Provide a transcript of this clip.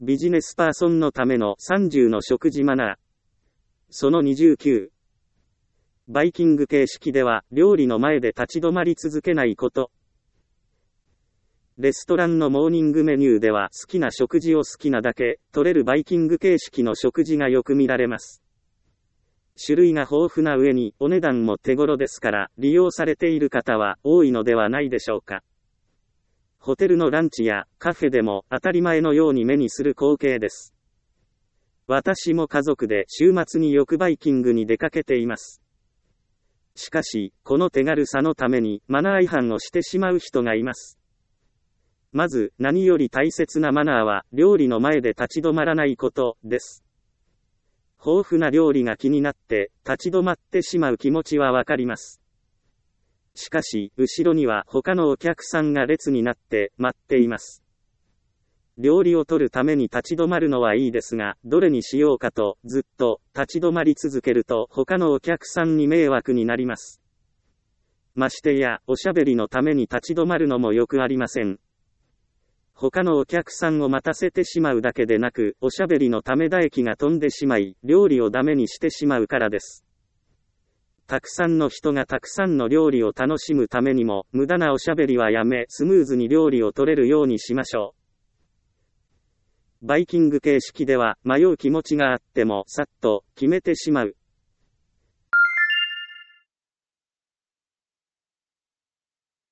ビジネスパーソンのための30の食事マナー。その29。バイキング形式では料理の前で立ち止まり続けないこと。レストランのモーニングメニューでは好きな食事を好きなだけ取れるバイキング形式の食事がよく見られます。種類が豊富な上にお値段も手頃ですから利用されている方は多いのではないでしょうか。ホテルのランチやカフェでも当たり前のように目にする光景です。私も家族で週末によくバイキングに出かけています。しかし、この手軽さのためにマナー違反をしてしまう人がいます。まず、何より大切なマナーは、料理の前で立ち止まらないことです。豊富な料理が気になって、立ち止まってしまう気持ちはわかります。しかし、後ろには他のお客さんが列になって待っています。料理を取るために立ち止まるのはいいですが、どれにしようかとずっと立ち止まり続けると他のお客さんに迷惑になります。ましてや、おしゃべりのために立ち止まるのもよくありません。他のお客さんを待たせてしまうだけでなく、おしゃべりのため唾液が飛んでしまい、料理をダメにしてしまうからです。たくさんの人がたくさんの料理を楽しむためにも、無駄なおしゃべりはやめ、スムーズに料理を取れるようにしましょう。バイキング形式では、迷う気持ちがあっても、さっと決めてしまう。